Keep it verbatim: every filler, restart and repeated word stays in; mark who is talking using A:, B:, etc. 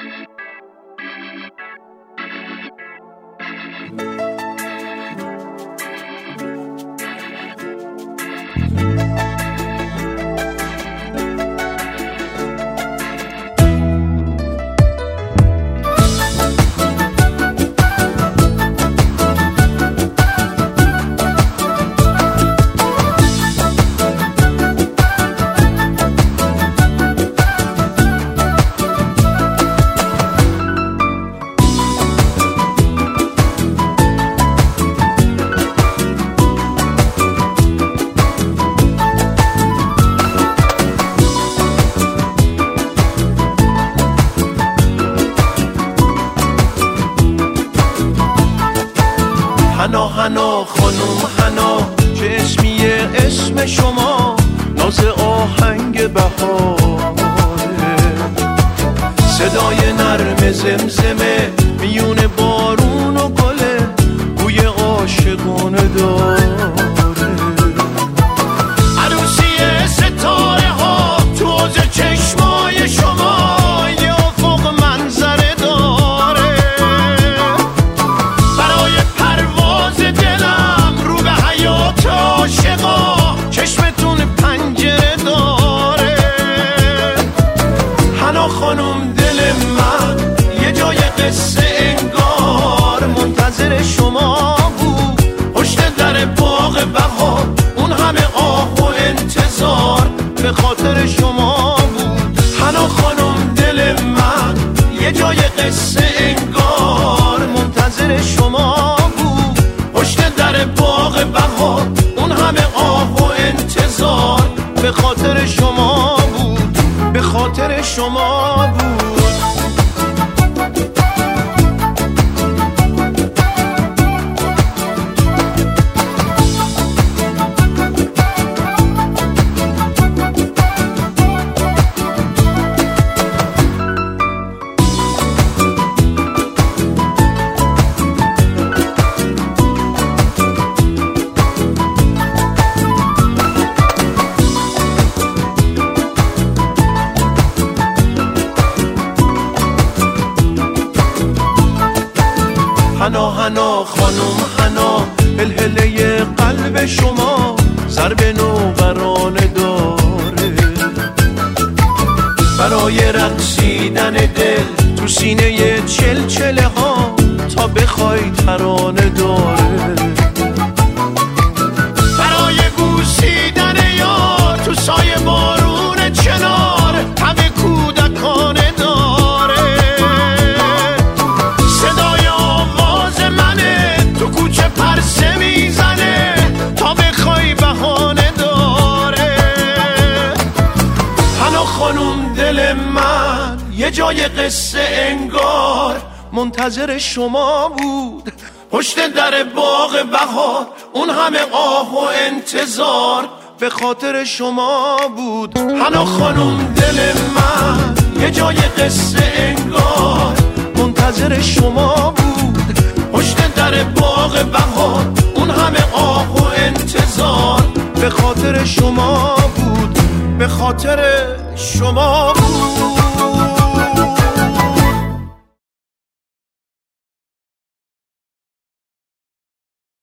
A: حنا حنا خانم حنا چه اسمیه اسم شما، ناز آهنگ بهاره، صدای نرم زمزمه میون بارون و گله، بوی عاشقانه داره. عروسی ستاره ها تو حوض چشمای شما، یه افق منظره داره. برای پرواز دلم رو به حیات عاشقا، چشمتون پنجره داره. حنا خانم دل من یه جای قصه انگار منتظر شما بود، پشت در باغ بهار اون همه آه و انتظار به خاطر شما بود. حنا خانم دل من یه جای قصه انگار منتظر شما بود، پشت در باغ بهار اون همه آه و انتظار به خاطر شما بود، به خاطر شما بود. حنا حنا خانم حنا، هلهله قلب شما ضرب نوبرانه داره. برای رقصیدن دل تو سینه چلچله ها، تا بخوای ترانه داره. برای بوسیدن یار تو سایه بارون چنار، همه کودکانه داره. صدای آواز منه تو کوچه پرسه میزنه، تا بخوای بهانه داره. حنا خانم دل من یه جای قصه انگار منتظر شما بود، پشت در باغ بهار اون همه آه و انتظار به خاطر شما بود. حنا خانم دل من یه جای قصه انگار منتظر شما بود، پشت در باغ بهار اون همه آه و انتظار به خاطر شما بود، به خاطر شما بود.